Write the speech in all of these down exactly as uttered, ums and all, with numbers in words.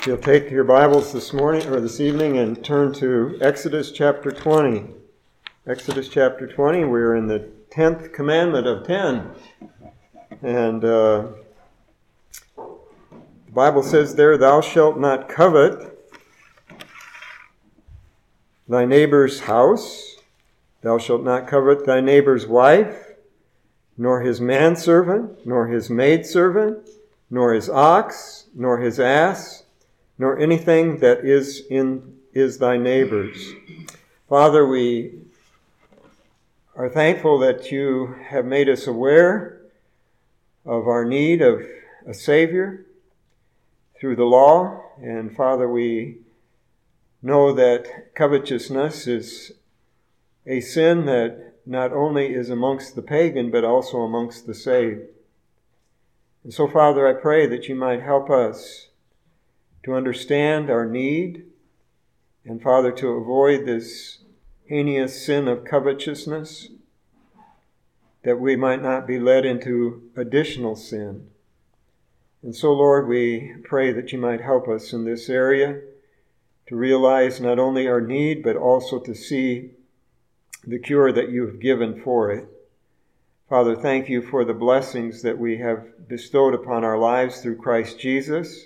If you'll take your Bibles this morning or this evening and turn to Exodus chapter twenty. Exodus chapter twenty, we're in the tenth commandment of ten. And uh, the Bible says there, "Thou shalt not covet thy neighbor's house. Thou shalt not covet thy neighbor's wife, nor his manservant, nor his maidservant, nor his ox, nor his ass, nor anything that is in is thy neighbor's." Father, we are thankful that you have made us aware of our need of a Savior through the law. And Father, we know that covetousness is a sin that not only is amongst the pagan, but also amongst the saved. And so, Father, I pray that you might help us to understand our need, and, Father, to avoid this heinous sin of covetousness, that we might not be led into additional sin. And so, Lord, we pray that you might help us in this area to realize not only our need, but also to see the cure that you have given for it. Father, thank you for the blessings that we have bestowed upon our lives through Christ Jesus.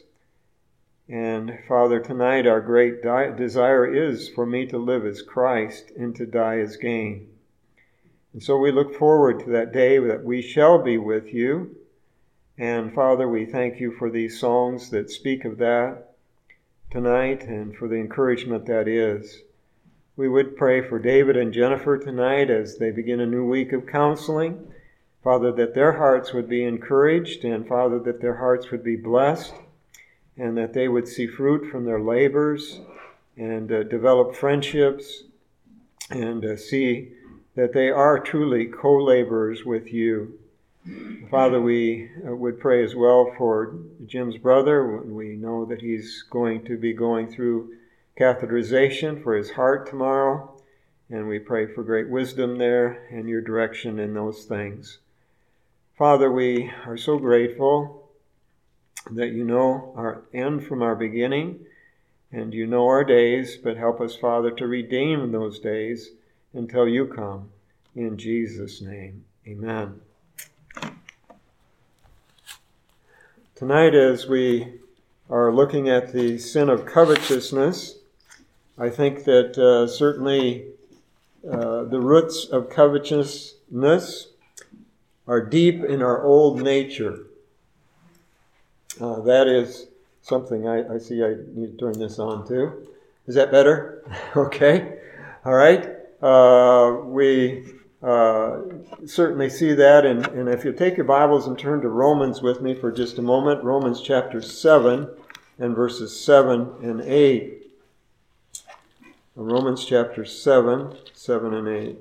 And Father, tonight our great di- desire is for me to live as Christ and to die as gain. And so we look forward to that day that we shall be with you. And Father, we thank you for these songs that speak of that tonight and for the encouragement that is. We would pray for David and Jennifer tonight as they begin a new week of counseling. Father, that their hearts would be encouraged, and Father, that their hearts would be blessed, and that they would see fruit from their labors and uh, develop friendships and uh, see that they are truly co-laborers with you. Father, we uh, would pray as well for Jim's brother. We know that he's going to be going through catheterization for his heart tomorrow, and we pray for great wisdom there and your direction in those things. Father, we are so grateful that you know our end from our beginning, and you know our days, but help us, Father, to redeem those days until you come. In Jesus' name, amen. Tonight, as we are looking at the sin of covetousness, I think that uh, certainly uh, the roots of covetousness are deep in our old nature. Uh, that is something I, I see I need to turn this on too. Is that better? Okay. All right. Uh, we uh, certainly see that. And, and if you take your Bibles and turn to Romans with me for just a moment, Romans chapter seven and verses seven and eight. Romans chapter seven, seven and eight.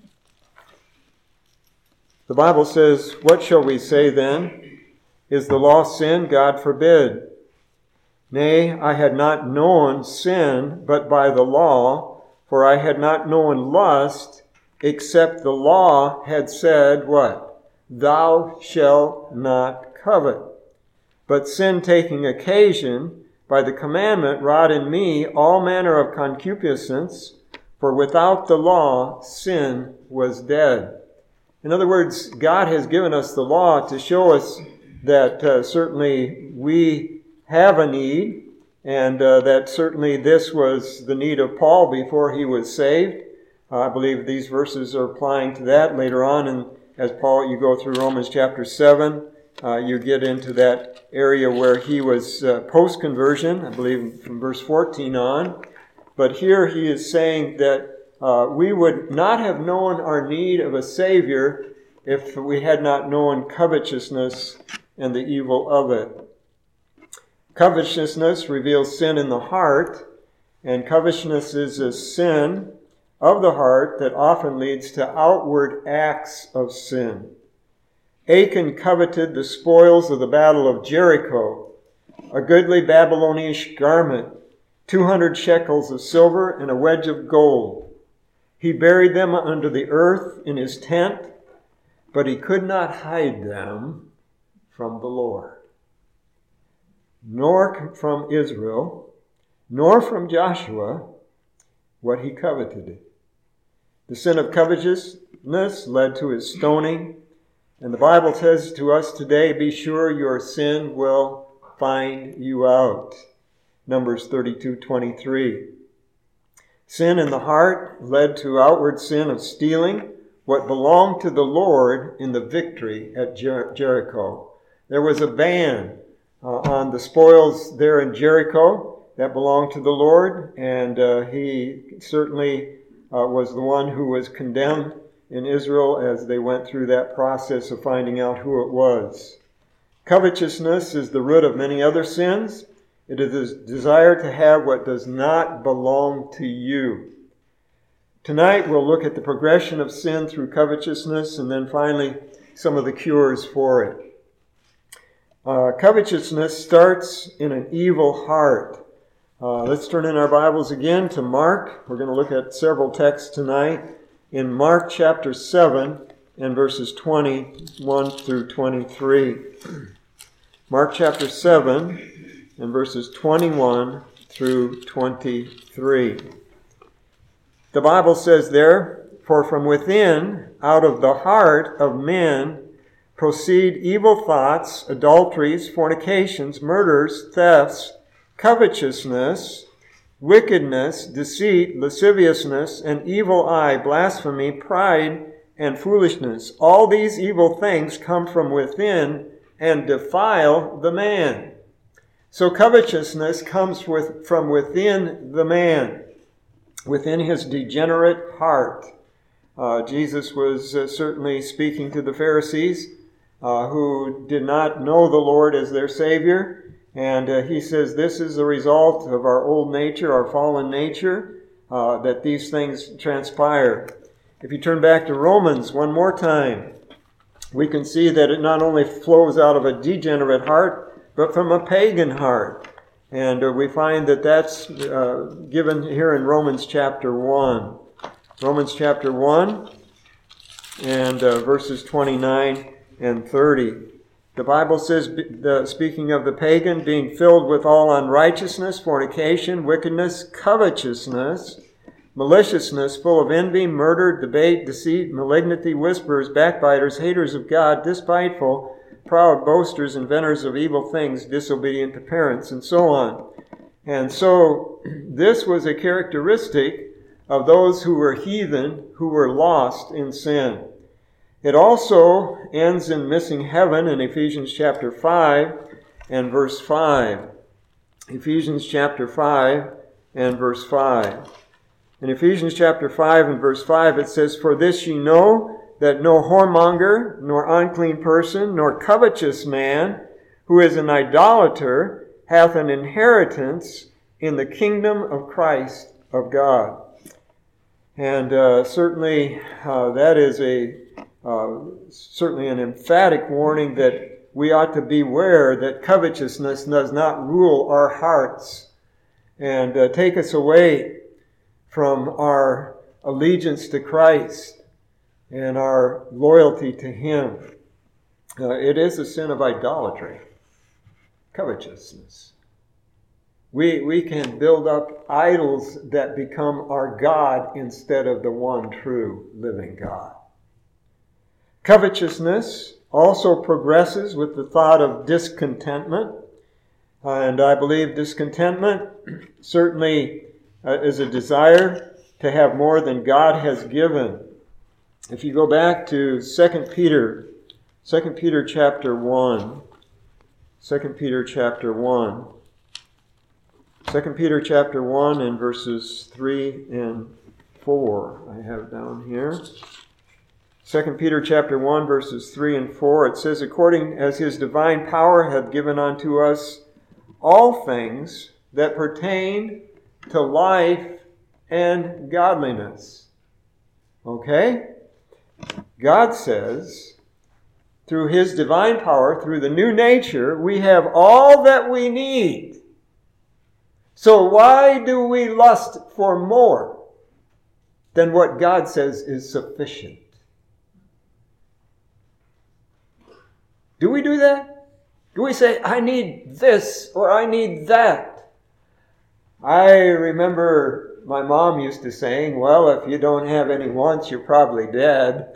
The Bible says, "What shall we say then? Is the law sin? God forbid. Nay, I had not known sin but by the law, for I had not known lust, except the law had said," what? "Thou shalt not covet. But sin taking occasion, by the commandment wrought in me all manner of concupiscence, for without the law sin was dead." In other words, God has given us the law to show us that uh, certainly we have a need, and uh, that certainly this was the need of Paul before he was saved. Uh, I believe these verses are applying to that later on, and as Paul, you go through Romans chapter seven, uh, you get into that area where he was uh, post-conversion, I believe from verse fourteen on. But here he is saying that uh, we would not have known our need of a Savior if we had not known covetousness and the evil of it. Covetousness reveals sin in the heart, and covetousness is a sin of the heart that often leads to outward acts of sin. Achan coveted the spoils of the battle of Jericho, a goodly Babylonish garment, two hundred shekels of silver, and a wedge of gold. He buried them under the earth in his tent, but he could not hide them from the Lord. nor from Israel, nor from Joshua, what he coveted. The sin of covetousness led to his stoning. And the Bible says to us today, be sure your sin will find you out. Numbers thirty-two twenty-three. Sin in the heart led to outward sin of stealing what belonged to the Lord in the victory at Jer- Jericho. There was a ban uh, on the spoils there in Jericho that belonged to the Lord, and uh, he certainly uh, was the one who was condemned in Israel as they went through that process of finding out who it was. Covetousness is the root of many other sins. It is a desire to have what does not belong to you. Tonight we'll look at the progression of sin through covetousness, and then finally some of the cures for it. Uh, covetousness starts in an evil heart. Uh, let's turn in our Bibles again to Mark. We're going to look at several texts tonight. In Mark chapter seven and verses twenty-one through twenty-three. Mark chapter seven and verses twenty-one through twenty-three. The Bible says there, for from within, out of the heart of men, proceed evil thoughts, adulteries, fornications, murders, thefts, covetousness, wickedness, deceit, lasciviousness, an evil eye, blasphemy, pride, and foolishness. All these evil things come from within and defile the man. So covetousness comes with, from within the man, within his degenerate heart. Uh, Jesus was uh, certainly speaking to the Pharisees uh, who did not know the Lord as their Savior. And uh, he says this is the result of our old nature, our fallen nature, uh, that these things transpire. If you turn back to Romans one more time, we can see that it not only flows out of a degenerate heart, but from a pagan heart. And uh, we find that that's uh, given here in Romans chapter one. Romans chapter one and uh, verses twenty-nine and thirty. The Bible says, the, speaking of the pagan, being filled with all unrighteousness, fornication, wickedness, covetousness, maliciousness, full of envy, murder, debate, deceit, malignity, whisperers, backbiters, haters of God, despiteful, proud, boasters, inventors of evil things, disobedient to parents, and so on. And so this was a characteristic of those who were heathen, who were lost in sin. It also ends in missing heaven in Ephesians chapter five and verse five. Ephesians chapter five and verse five. In Ephesians chapter five and verse five it says, for this ye know, that no whoremonger, nor unclean person, nor covetous man, who is an idolater, hath an inheritance in the kingdom of Christ of God. And uh, certainly uh, that is a uh, certainly an emphatic warning that we ought to beware that covetousness does not rule our hearts and uh, take us away from our allegiance to Christ and our loyalty to Him. Uh, it is a sin of idolatry, covetousness. We, we can build up idols that become our God instead of the one true living God. Covetousness also progresses with the thought of discontentment. And I believe discontentment certainly uh, is a desire to have more than God has given. If you go back to Second Peter, Second Peter chapter one, Second Peter chapter one, Second Peter chapter one and verses three and four, I have down here. Second Peter chapter one, verses three and four, it says, according as His divine power hath given unto us all things that pertain to life and godliness. Okay? God says, through His divine power, through the new nature, we have all that we need. So why do we lust for more than what God says is sufficient? Do we do that? Do we say, I need this or I need that? I remember my mom used to saying, well, if you don't have any wants, you're probably dead.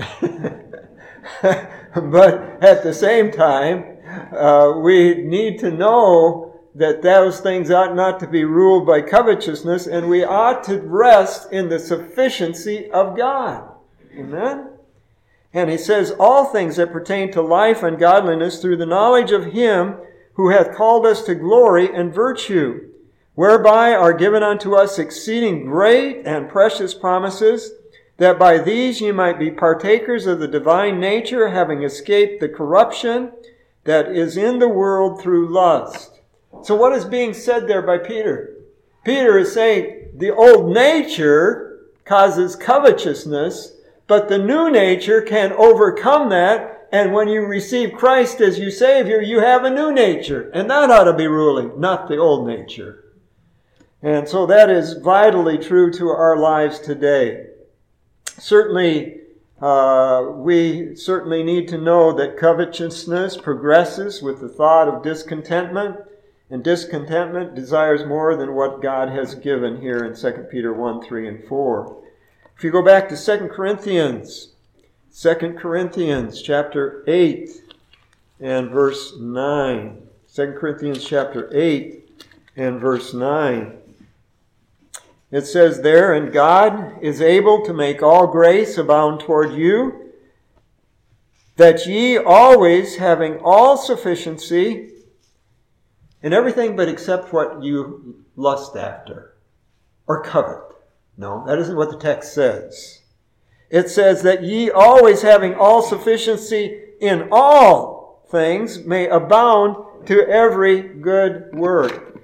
But at the same time, uh, we need to know that those things ought not to be ruled by covetousness, and we ought to rest in the sufficiency of God. Amen? And he says, all things that pertain to life and godliness through the knowledge of him who hath called us to glory and virtue, whereby are given unto us exceeding great and precious promises, that by these ye might be partakers of the divine nature, having escaped the corruption that is in the world through lust. So what is being said there by Peter? Peter is saying the old nature causes covetousness, but the new nature can overcome that. And when you receive Christ as your Savior, you have a new nature. And that ought to be ruling, not the old nature. And so that is vitally true to our lives today. Certainly, uh, we certainly need to know that covetousness progresses with the thought of discontentment. And discontentment desires more than what God has given here in Second Peter one, three, and four. If you go back to Second Corinthians, Second Corinthians chapter eight and verse nine. Second Corinthians chapter eight and verse nine. It says there, and God is able to make all grace abound toward you, that ye always having all sufficiency in everything but except what you lust after or covet. No, that isn't what the text says. It says that ye always having all sufficiency in all things may abound to every good work.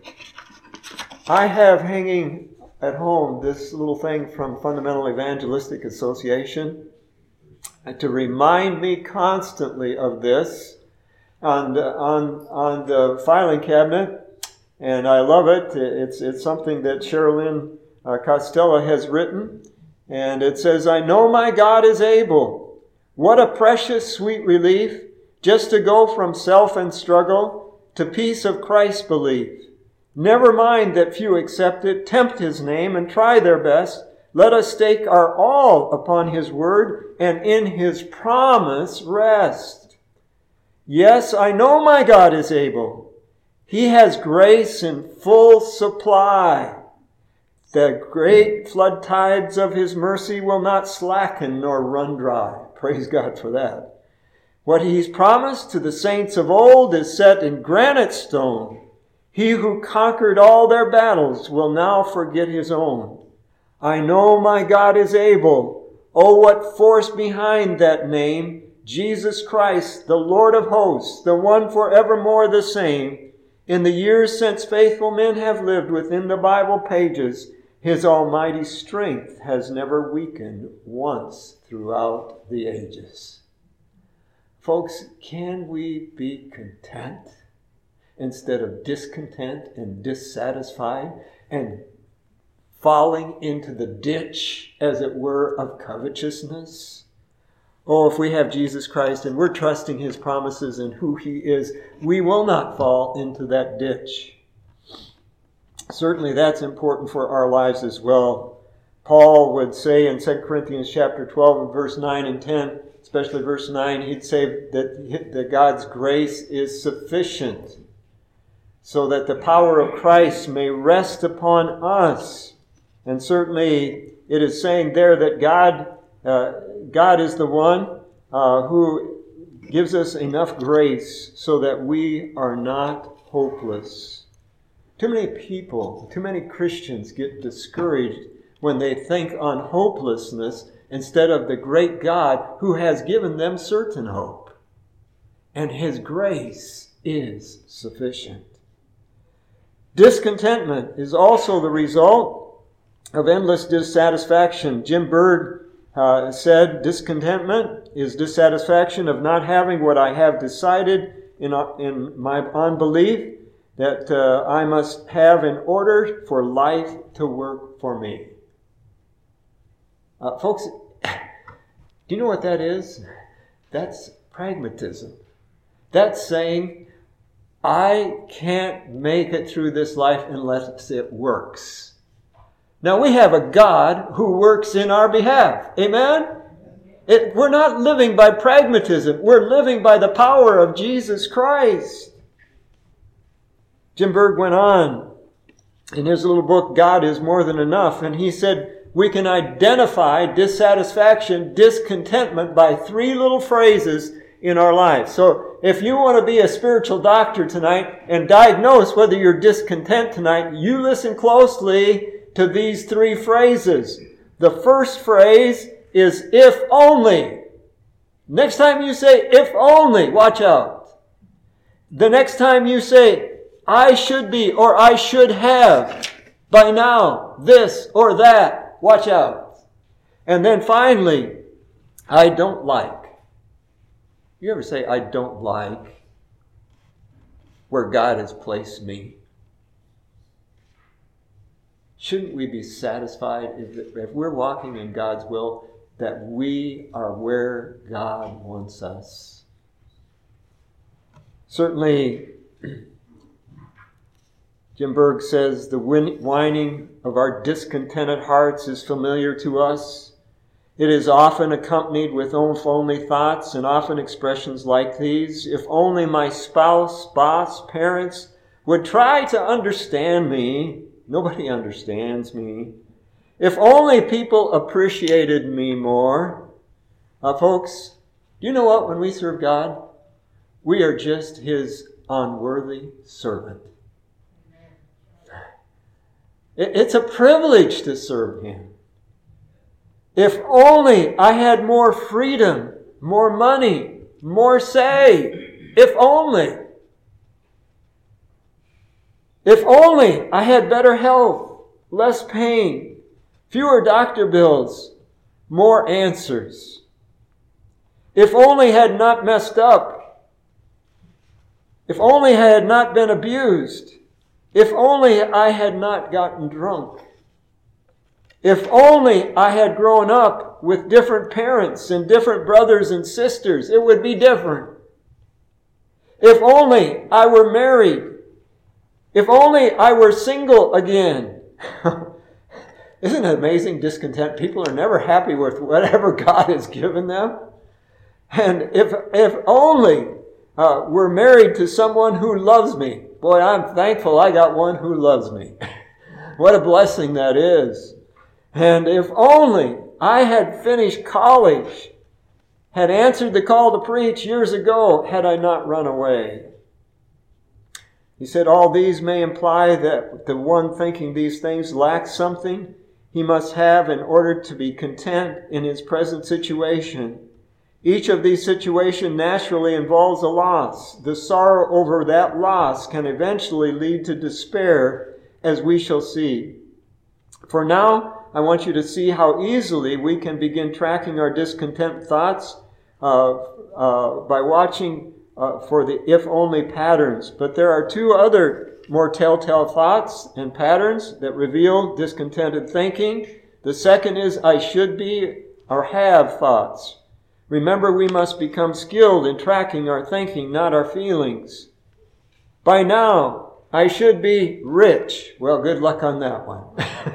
I have hanging at home this little thing from Fundamental Evangelistic Association to remind me constantly of this on the, on, on the filing cabinet, and I love it. It's, it's something that Sherilyn uh, Costello has written, and it says, I know my God is able. What a precious sweet relief just to go from self and struggle to peace of Christ belief. Never mind that few accept it, tempt his name, and try their best. Let us stake our all upon his word, and in his promise rest. Yes, I know my God is able. He has grace in full supply. The great flood tides of his mercy will not slacken nor run dry. Praise God for that. What he's promised to the saints of old is set in granite stone. He who conquered all their battles will now forget his own. I know my God is able. Oh, what force behind that name. Jesus Christ, the Lord of hosts, the one forevermore the same. In the years since faithful men have lived within the Bible pages, his almighty strength has never weakened once throughout the ages. Folks, can we be content instead of discontent and dissatisfied and falling into the ditch, as it were, of covetousness? Oh, if we have Jesus Christ and we're trusting his promises and who he is, we will not fall into that ditch. Certainly that's important for our lives as well. Paul would say in Second Corinthians chapter twelve and verse nine and ten, especially verse nine, he'd say that, that God's grace is sufficient so that the power of Christ may rest upon us. And certainly it is saying there that God, uh, God is the one uh, who gives us enough grace so that we are not hopeless. Too many people, too many Christians get discouraged when they think on hopelessness instead of the great God who has given them certain hope. And his grace is sufficient. Discontentment is also the result of endless dissatisfaction. Jim Bird uh, said, discontentment is dissatisfaction of not having what I have decided in, in my unbelief that uh, I must have in order for life to work for me. Uh, folks, do you know what that is? That's pragmatism. That's saying, I can't make it through this life unless it works. Now we have a God who works in our behalf. Amen? It, we're not living by pragmatism. We're living by the power of Jesus Christ. Jim Berg went on in his little book, God is More Than Enough, and he said we can identify dissatisfaction, discontentment by three little phrases in our lives. So if you want to be a spiritual doctor tonight and diagnose whether you're discontent tonight, you listen closely to these three phrases. The first phrase is if only. Next time you say if only, watch out. The next time you say I should be or I should have by now this or that, watch out. And then finally, I don't like. You ever say I don't like where God has placed me? Shouldn't we be satisfied if, if we're walking in God's will that we are where God wants us? Certainly, Jim Berg says the whining of our discontented hearts is familiar to us. It is often accompanied with if-only thoughts and often expressions like these. If only my spouse, boss, parents would try to understand me. Nobody understands me. If only people appreciated me more. Uh, folks, do you know what? When we serve God, we are just His unworthy servant. It's a privilege to serve Him. If only I had more freedom, more money, more say. If only. If only I had better health, less pain, fewer doctor bills, more answers. If only I had not messed up. If only I had not been abused. If only I had not gotten drunk. If only I had grown up with different parents and different brothers and sisters, it would be different. If only I were married. If only I were single again. Isn't it amazing? Discontent people are never happy with whatever God has given them. And if if only uh, we're married to someone who loves me. Boy, I'm thankful I got one who loves me. What a blessing that is. And if only I had finished college, had answered the call to preach years ago, had I not run away. He said all these may imply that the one thinking these things lacks something he must have in order to be content in his present situation. Each of these situations naturally involves a loss. The sorrow over that loss can eventually lead to despair, as we shall see. For now, I want you to see how easily we can begin tracking our discontent thoughts uh, uh, by watching uh, for the if-only patterns. But there are two other more telltale thoughts and patterns that reveal discontented thinking. The second is I should be or have thoughts. Remember, we must become skilled in tracking our thinking, not our feelings. By now, I should be rich. Well, good luck on that one.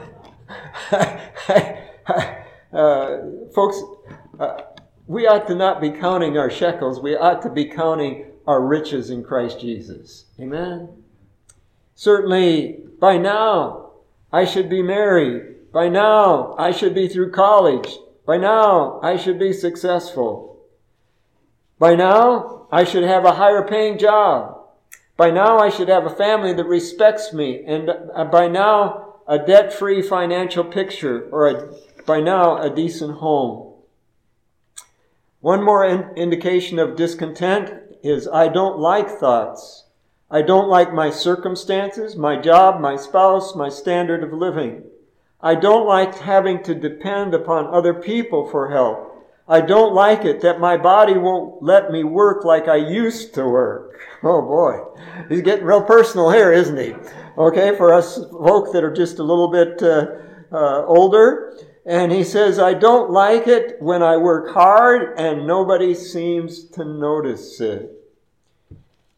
uh, folks, uh, we ought to not be counting our shekels. We ought to be counting our riches in Christ Jesus. Amen? Certainly, by now, I should be married. By now, I should be through college. By now, I should be successful. By now, I should have a higher paying job. By now, I should have a family that respects me. And by now, a debt-free financial picture. Or a, by now, a decent home. One more in- indication of discontent is I don't like thoughts. I don't like my circumstances, my job, my spouse, my standard of living. I don't like having to depend upon other people for help. I don't like it that my body won't let me work like I used to work. Oh boy, he's getting real personal here, isn't he? Okay, for us folk that are just a little bit uh, uh, older. And he says, I don't like it when I work hard and nobody seems to notice it.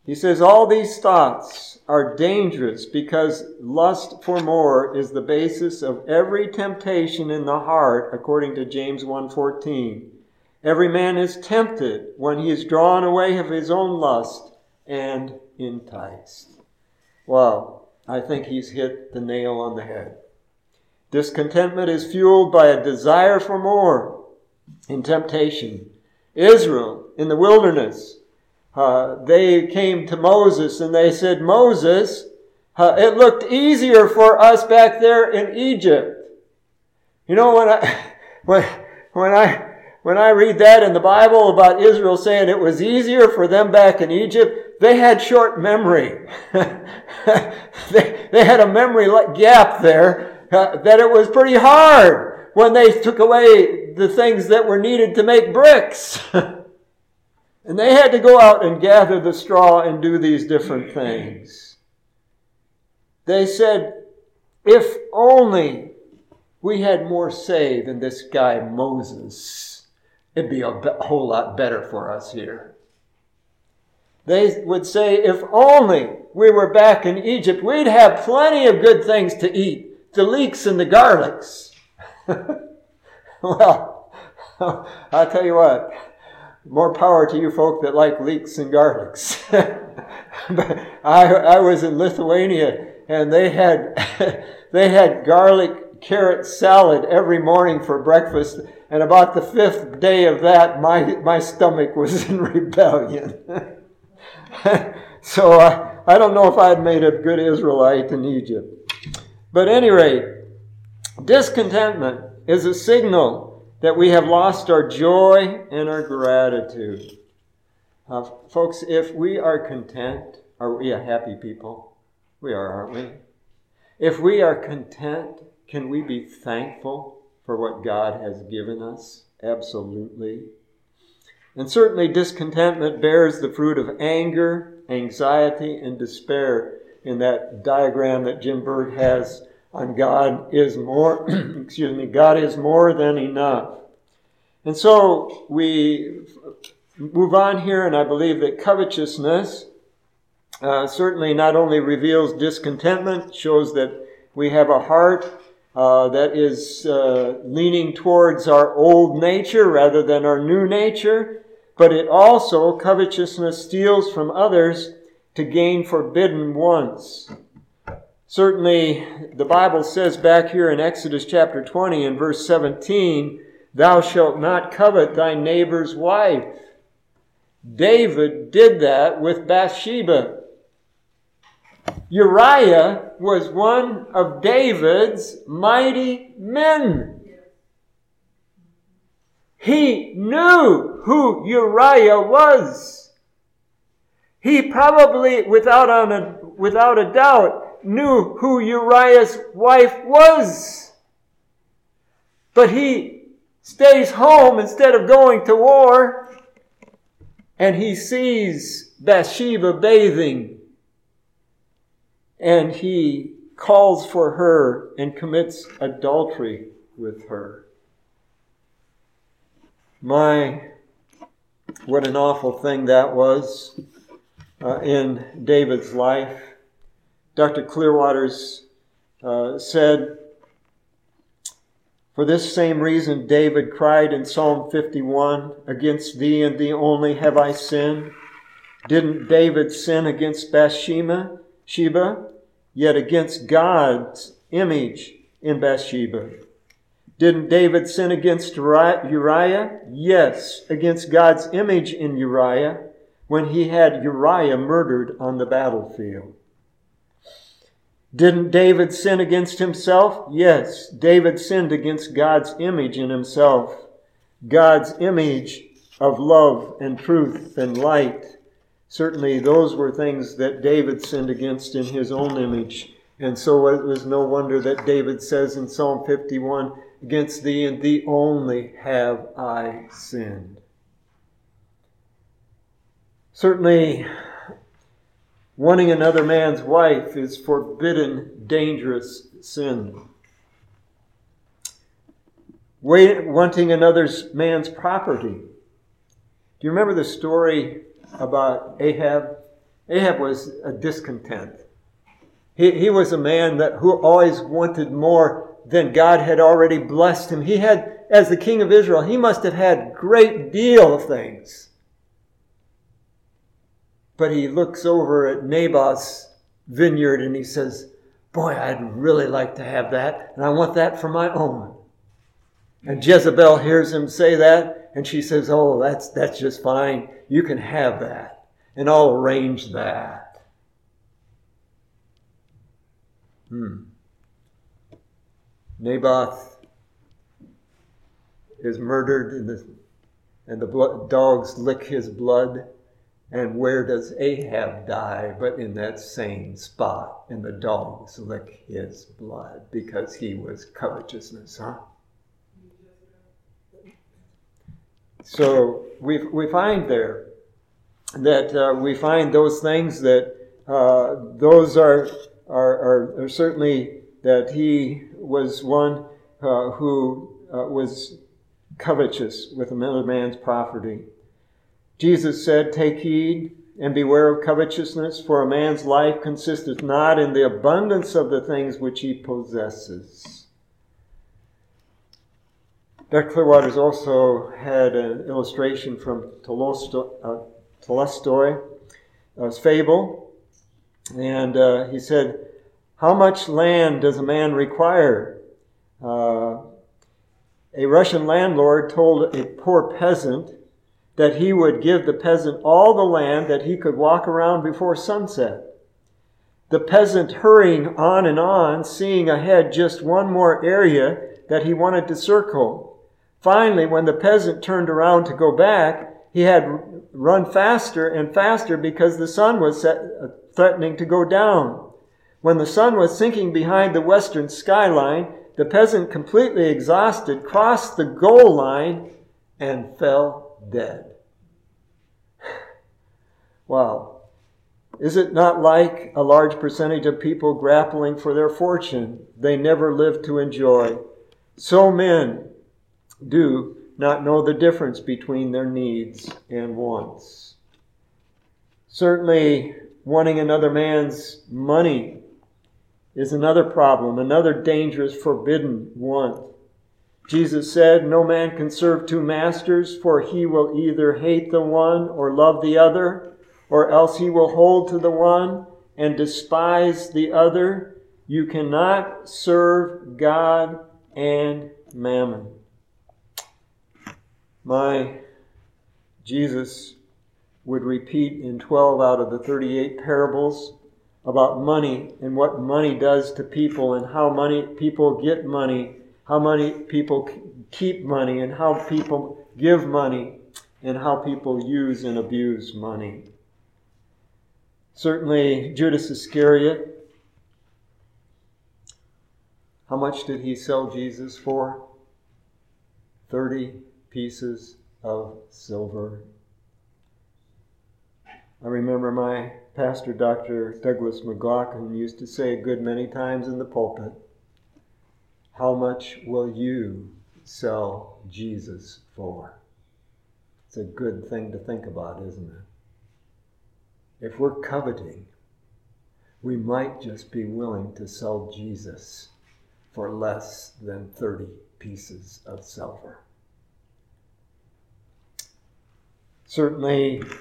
He says all these thoughts are dangerous because lust for more is the basis of every temptation in the heart, according to James one fourteen. Every man is tempted when he is drawn away of his own lust and enticed. Wow, I think he's hit the nail on the head. Discontentment is fueled by a desire for more in temptation. Israel in the wilderness, uh, they came to Moses and they said, Moses, uh, it looked easier for us back there in Egypt. You know, when I when when I when I read that in the Bible about Israel saying it was easier for them back in Egypt, they had short memory. they, they had a memory gap there, uh, that it was pretty hard when they took away the things that were needed to make bricks. And they had to go out and gather the straw and do these different things. They said, if only we had more say than this guy Moses, it'd be a whole lot better for us here. They would say, if only we were back in Egypt, we'd have plenty of good things to eat. The leeks and the garlics. Well, I'll tell you what. More power to you folk that like leeks and garlics. But I, I was in Lithuania and they had, they had garlic carrot salad every morning for breakfast. And about the fifth day of that, my, my stomach was in rebellion. So uh, I don't know if I'd made a good Israelite in Egypt. But at any rate, discontentment is a signal that we have lost our joy and our gratitude. Uh, folks, if we are content, are we a happy people? We are, aren't we? If we are content, can we be thankful for what God has given us? Absolutely. And certainly discontentment bears the fruit of anger, anxiety, and despair in that diagram that Jim Berg has on God is more, excuse me, God is more than enough. And so we move on here, and I believe that covetousness uh, certainly not only reveals discontentment, shows that we have a heart uh, that is uh, leaning towards our old nature rather than our new nature, but it also, covetousness steals from others to gain forbidden wants. Certainly, the Bible says back here in Exodus chapter twenty and verse seventeen, thou shalt not covet thy neighbor's wife. David did that with Bathsheba. Uriah was one of David's mighty men. He knew who Uriah was. He probably, without a, without a doubt, knew who Uriah's wife was. But he stays home instead of going to war, and he sees Bathsheba bathing, and he calls for her and commits adultery with her. My, what an awful thing that was uh, in David's life. Doctor Clearwaters uh, said, for this same reason David cried in Psalm fifty-one, against thee and thee only have I sinned. Didn't David sin against Bathsheba? Sheba? Yet against God's image in Bathsheba. Didn't David sin against Uriah? Yes, against God's image in Uriah, when he had Uriah murdered on the battlefield. Didn't David sin against himself? Yes, David sinned against God's image in himself. God's image of love and truth and light. Certainly those were things that David sinned against in his own image. And so it was no wonder that David says in Psalm fifty-one, against thee and thee only have I sinned. Certainly, wanting another man's wife is forbidden, dangerous sin. Wanting another man's property. Do you remember the story about Ahab Ahab was a discontent. He, he was a man that who always wanted more than God had already blessed him. He had, as the king of Israel, he must have had a great deal of things. But he looks over at Naboth's vineyard and he says, boy, I'd really like to have that, and I want that for my own. And Jezebel hears him say that, and she says, oh, that's that's just fine. You can have that, and I'll arrange that. Hmm. Naboth is murdered, and the, and the blood, dogs lick his blood. And where does Ahab die? But in that same spot, and the dogs lick his blood because he was covetousness, huh? So we we find there that uh, we find those things that uh, those are, are are are certainly that he was one uh, who uh, was covetous with another man's property. Jesus said, take heed and beware of covetousness, for a man's life consisteth not in the abundance of the things which he possesses. Doctor Clearwater's also had an illustration from Tolstoy, uh, Tolstoy uh, fable, and uh, he said, how much land does a man require? Uh, a Russian landlord told a poor peasant that he would give the peasant all the land that he could walk around before sunset. The peasant hurrying on and on, seeing ahead just one more area that he wanted to circle. Finally, when the peasant turned around to go back, he had run faster and faster because the sun was set, uh, threatening to go down. When the sun was sinking behind the western skyline, the peasant, completely exhausted, crossed the goal line and fell dead. Wow. Is it not like a large percentage of people grappling for their fortune they never live to enjoy? So men do not know the difference between their needs and wants. Certainly, wanting another man's money is another problem, another dangerous, forbidden want. Jesus said, no man can serve two masters, for he will either hate the one or love the other, or else he will hold to the one and despise the other. You cannot serve God and mammon. My Jesus would repeat in twelve out of the thirty-eight parables about money and what money does to people and how money people get money, how many people keep money, and how people give money, and how people use and abuse money. Certainly, Judas Iscariot, how much did he sell Jesus for? Thirty pieces of silver. I remember my pastor, Doctor Douglas McLaughlin, used to say a good many times in the pulpit, how much will you sell Jesus for? It's a good thing to think about, isn't it? If we're coveting, we might just be willing to sell Jesus for less than thirty pieces of silver. Certainly,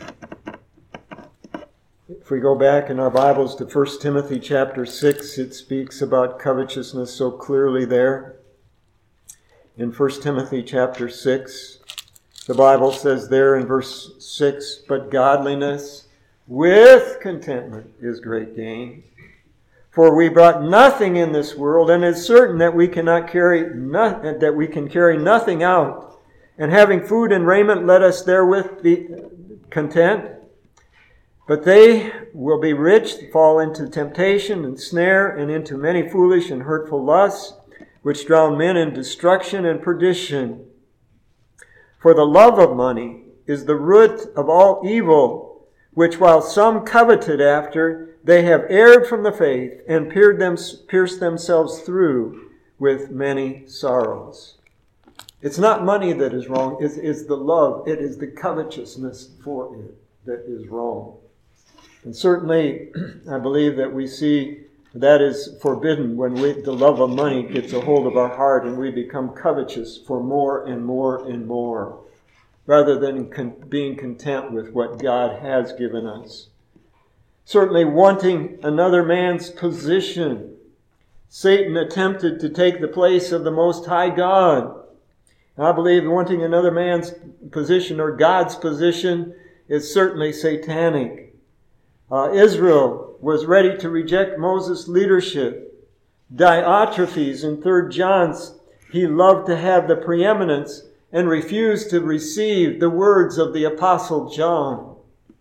if we go back in our Bibles to First Timothy chapter six, it speaks about covetousness so clearly there. In First Timothy chapter six, the Bible says there in verse six, but godliness with contentment is great gain. For we brought nothing in this world, and it's certain that we cannot carry no, that we can carry nothing out. And having food and raiment, let us therewith be content. But they will be rich, fall into temptation and snare, and into many foolish and hurtful lusts, which drown men in destruction and perdition. For the love of money is the root of all evil, which while some coveted after, they have erred from the faith and pierced themselves through with many sorrows. It's not money that is wrong, it is the love, it is the covetousness for it that is wrong. And certainly, I believe that we see that is forbidden when we, the love of money gets a hold of our heart and we become covetous for more and more and more, rather than con- being content with what God has given us. Certainly wanting another man's position. Satan attempted to take the place of the Most High God. And I believe wanting another man's position or God's position is certainly satanic. Uh, Israel was ready to reject Moses' leadership. Diotrephes in Third John, he loved to have the preeminence and refused to receive the words of the Apostle John.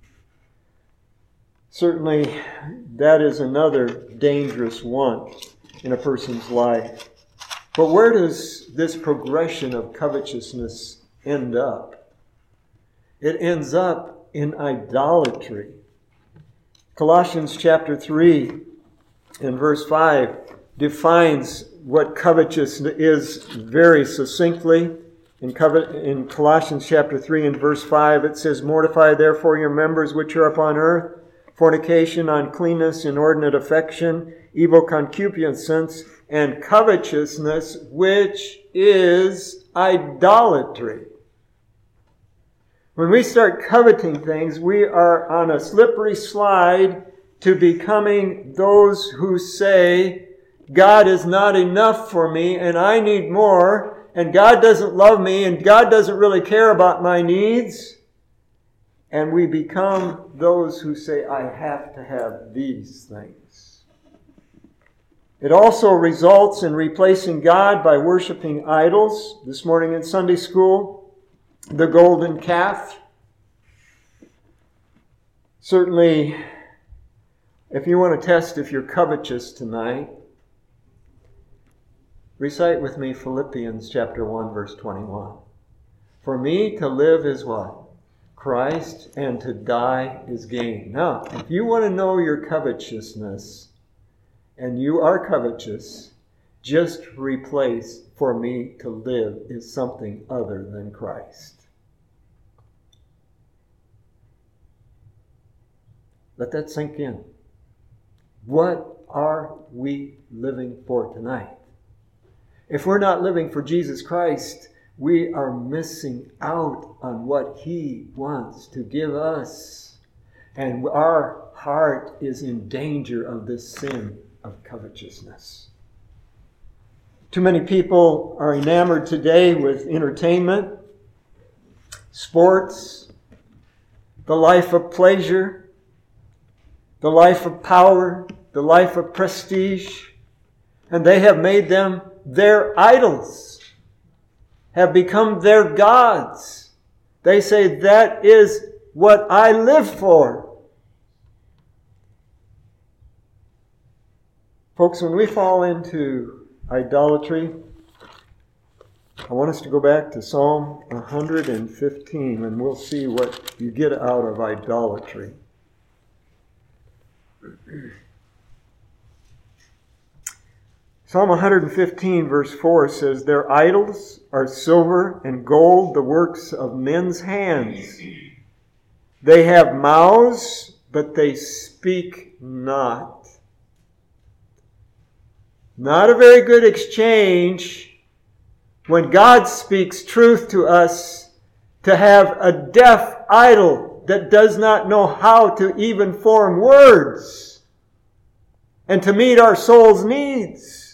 Certainly, that is another dangerous one in a person's life. But where does this progression of covetousness end up? It ends up in idolatry. Colossians chapter three and verse five defines what covetousness is very succinctly. In, covet, in Colossians chapter three and verse five, it says, "Mortify therefore your members which are upon earth, fornication, uncleanness, inordinate affection, evil concupiscence, and covetousness, which is idolatry." When we start coveting things, we are on a slippery slide to becoming those who say, God is not enough for me and I need more, and God doesn't love me and God doesn't really care about my needs. And we become those who say, I have to have these things. It also results in replacing God by worshiping idols. This morning in Sunday school, the golden calf. Certainly, if you want to test if you're covetous tonight, recite with me Philippians chapter one, verse twenty-one. For me to live is what? Christ, and to die is gain. Now, if you want to know your covetousness, and you are covetous, just replace for me to live is something other than Christ. Let that sink in. What are we living for tonight? If we're not living for Jesus Christ, we are missing out on what He wants to give us. And our heart is in danger of this sin of covetousness. Too many people are enamored today with entertainment, sports, the life of pleasure, the life of power, the life of prestige, and they have made them their idols, have become their gods. They say, that is what I live for. Folks, when we fall into idolatry, I want us to go back to Psalm one hundred fifteen, and we'll see what you get out of idolatry. Psalm one hundred fifteen verse four says, their idols are silver and gold, the works of men's hands. They have mouths, but they speak not. Not a very good exchange when God speaks truth to us, to have a deaf idol that does not know how to even form words and to meet our soul's needs.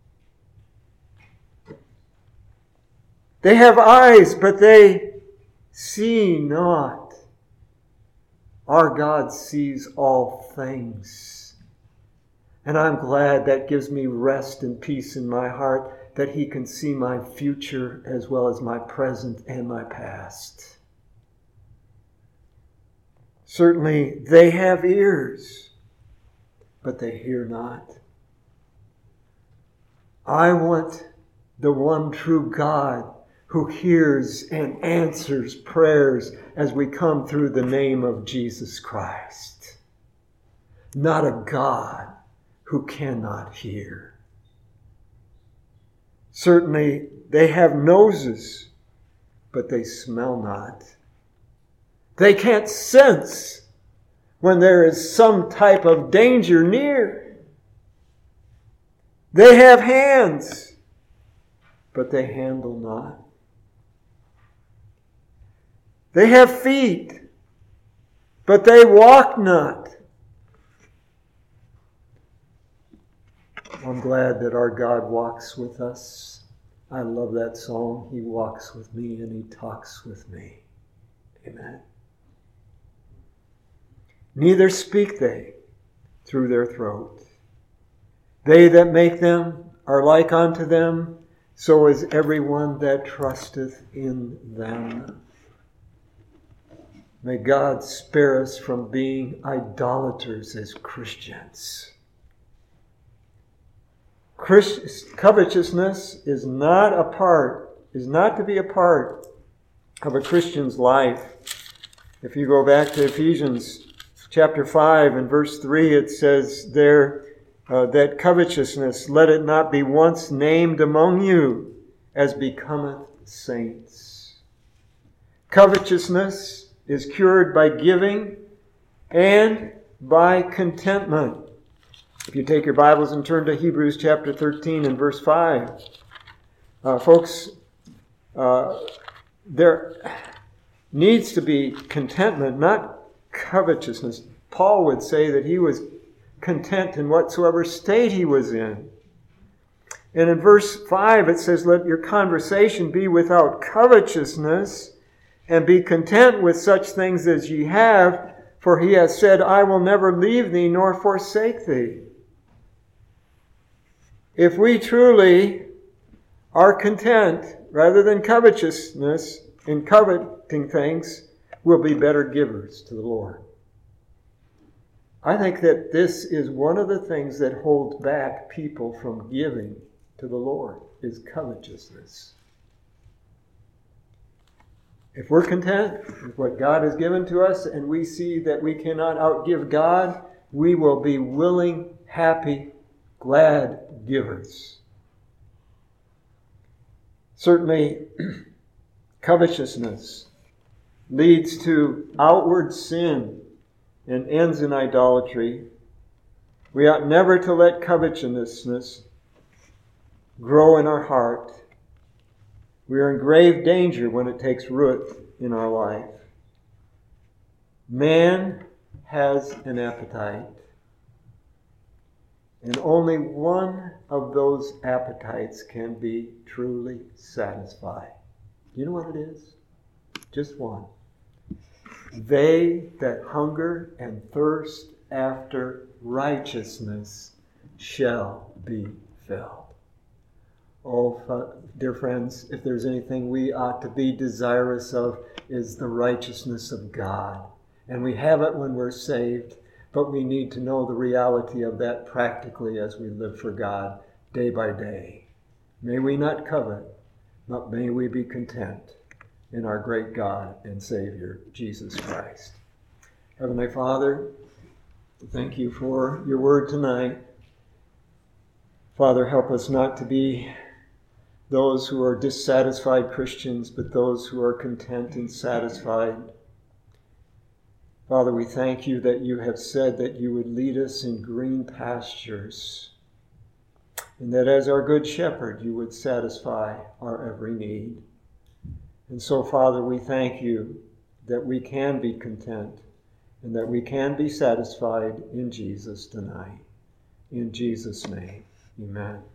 They have eyes, but they see not. Our God sees all things. And I'm glad that gives me rest and peace in my heart, that He can see my future as well as my present and my past. Certainly, they have ears, but they hear not. I want the one true God who hears and answers prayers as we come through the name of Jesus Christ. Not a God who cannot hear. Certainly, they have noses, but they smell not. They can't sense when there is some type of danger near. They have hands, but they handle not. They have feet, but they walk not. I'm glad that our God walks with us. I love that song. He walks with me and he talks with me. Amen. Neither speak they through their throat. They that make them are like unto them, so is everyone that trusteth in them. May God spare us from being idolaters as Christians. Christ, covetousness is not a part, is not to be a part of a Christian's life. If you go back to Ephesians chapter five and verse three, it says there uh, that covetousness, let it not be once named among you as becometh saints. Covetousness is cured by giving and by contentment. If you take your Bibles and turn to Hebrews chapter thirteen and verse five. Uh, folks, uh, there needs to be contentment, not covetousness. Paul would say that he was content in whatsoever state he was in. And in verse five it says, let your conversation be without covetousness, and be content with such things as ye have, for he has said, I will never leave thee nor forsake thee. If we truly are content, rather than covetousness, in coveting things, we'll be better givers to the Lord. I think that this is one of the things that holds back people from giving to the Lord, is covetousness. If we're content with what God has given to us and we see that we cannot outgive God, we will be willing, happy, glad givers. Certainly, covetousness leads to outward sin and ends in idolatry. We ought never to let covetousness grow in our heart. We are in grave danger when it takes root in our life. Man has an appetite, and only one of those appetites can be truly satisfied. Do you know what it is? Just one. They that hunger and thirst after righteousness shall be filled. Oh, dear friends, if there's anything we ought to be desirous of, is the righteousness of God. And we have it when we're saved, but we need to know the reality of that practically as we live for God day by day. May we not covet, but may we be content in our great God and Savior, Jesus Christ. Heavenly Father, thank you for your word tonight. Father, help us not to be those who are dissatisfied Christians, but those who are content and satisfied. Father, we thank you that you have said that you would lead us in green pastures, and that as our good shepherd, you would satisfy our every need. And so, Father, we thank you that we can be content and that we can be satisfied in Jesus tonight. In Jesus' name, amen.